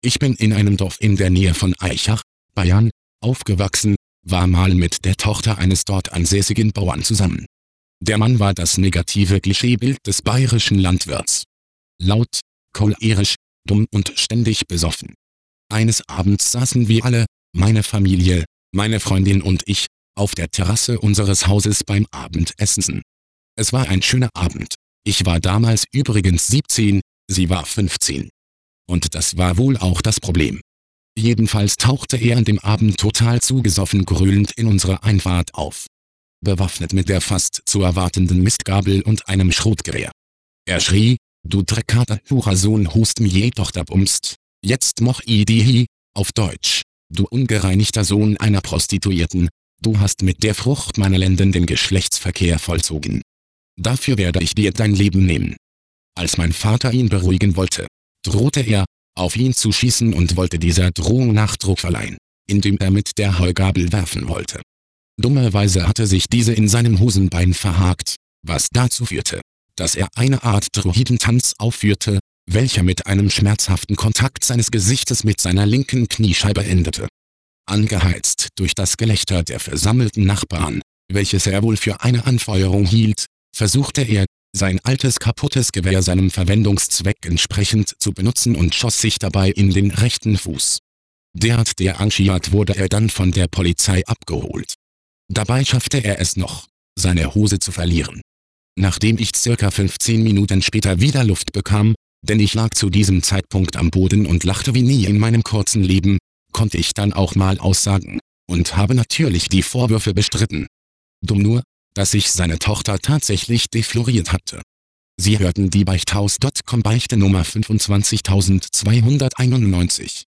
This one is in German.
Ich bin in einem Dorf in der Nähe von Aichach, Bayern, aufgewachsen, war mal mit der Tochter eines dort ansässigen Bauern zusammen. Der Mann war das negative Klischeebild des bayerischen Landwirts. Laut, cholerisch, dumm und ständig besoffen. Eines Abends saßen wir alle, meine Familie, meine Freundin und ich, auf der Terrasse unseres Hauses beim Abendessen. Es war ein schöner Abend. Ich war damals übrigens 17, sie war 15. Und das war wohl auch das Problem. Jedenfalls tauchte er an dem Abend total zugesoffen grölend in unserer Einfahrt auf. Bewaffnet mit der fast zu erwartenden Mistgabel und einem Schrotgewehr. Er schrie: „Du Dreckharter Hurensohn, hust mir je Tochter bumst, jetzt moch i die hi", auf Deutsch: „Du ungereinigter Sohn einer Prostituierten, du hast mit der Frucht meiner Lenden den Geschlechtsverkehr vollzogen. Dafür werde ich dir dein Leben nehmen." Als mein Vater ihn beruhigen wollte, drohte er, auf ihn zu schießen und wollte dieser Drohung Nachdruck verleihen, indem er mit der Heugabel werfen wollte. Dummerweise hatte sich diese in seinem Hosenbein verhakt, was dazu führte, dass er eine Art Druidentanz aufführte, welcher mit einem schmerzhaften Kontakt seines Gesichtes mit seiner linken Kniescheibe endete. Angeheizt durch das Gelächter der versammelten Nachbarn, welches er wohl für eine Anfeuerung hielt, versuchte er, sein altes kaputtes Gewehr seinem Verwendungszweck entsprechend zu benutzen und schoss sich dabei in den rechten Fuß. Derart derangiert wurde er dann von der Polizei abgeholt. Dabei schaffte er es noch, seine Hose zu verlieren. Nachdem ich circa 15 Minuten später wieder Luft bekam, denn ich lag zu diesem Zeitpunkt am Boden und lachte wie nie in meinem kurzen Leben, konnte ich dann auch mal aussagen und habe natürlich die Vorwürfe bestritten. Dumm nur, dass ich seine Tochter tatsächlich defloriert hatte. Sie hörten die Beichthaus.com Beichte Nummer 25291.